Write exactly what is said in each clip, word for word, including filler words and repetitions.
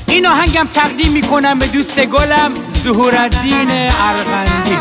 این آهنگم تقدیم میکنم به دوست گلم ظهورالدین ارغندی.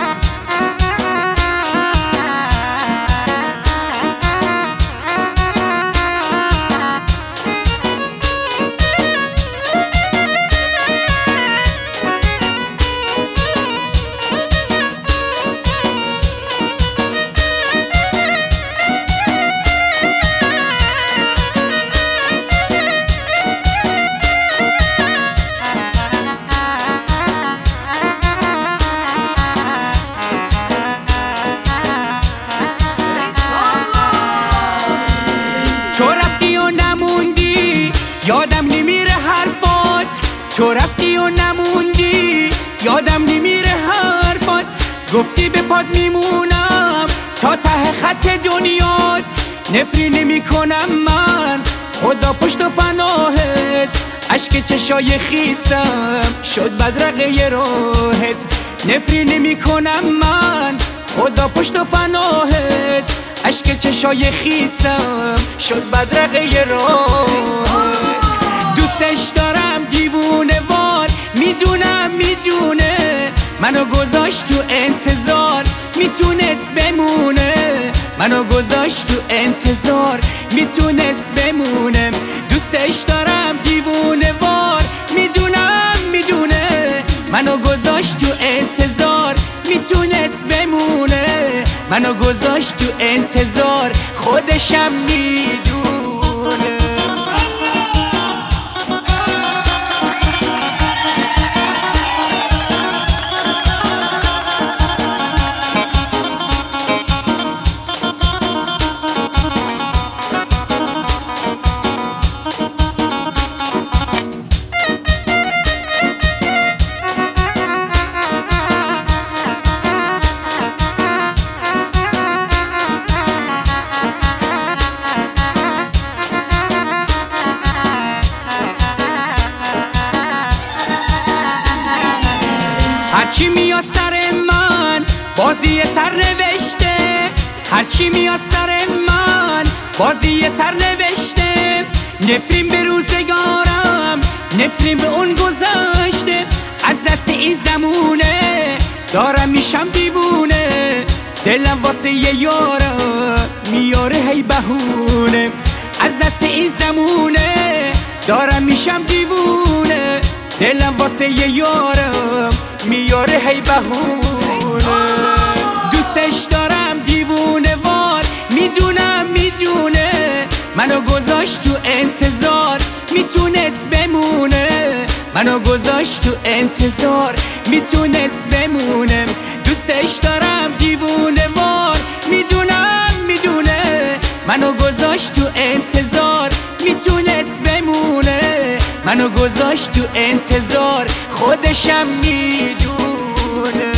تو رفتی و نموندی یادم نمیره حرفات، تو رفتی و نموندی یادم نمیره حرفات. گفتی به پات میمونم تا ته خط دنیات، نفری نمی کنم من خدا پشت و پناهت. عشق چشای خیسم شد بدرقه راهت، نفری نمی کنم من خدا پشت و پناهت. عشق چشای خیسم شد بدرقه راهت. دوستش دارم دیوونه وار، میدونم میدونه منو گذاشت تو انتظار، میتونست بمونه منو گذاشت تو انتظار، میتونست بمونه. دوستش دارم دیوونه وار، میدونم میدونه منو گذاشت تو انتظار، میتونست بمونه منو گذاشت تو انتظار، خودشم میدونه. هرچی میاد سر من بازی سر نوشته، هرچی میاد سر من بازی سر نوشته. نفرین به روزگارم، نفرین به اون گذشته، از دست این زمونه دارم میشم دیوونه. دلم واسه یه یارم میاره هی بهونه، از دست این زمونه دارم میشم دیوونه. دلم واسه یه یارم میاره هی بهونه. دوستش دارم دیوونه وار، میدونم میدونه منو گذاشت تو انتظار، میتونست بمونه منو گذاشت تو انتظار، میتونست بمونه. دوستش دارم دیوونه وار، میدونم میدونه منو گذاشت تو انتظار، میتونست بمونه منو گذاشت تو انتظار، خودشم میدونه.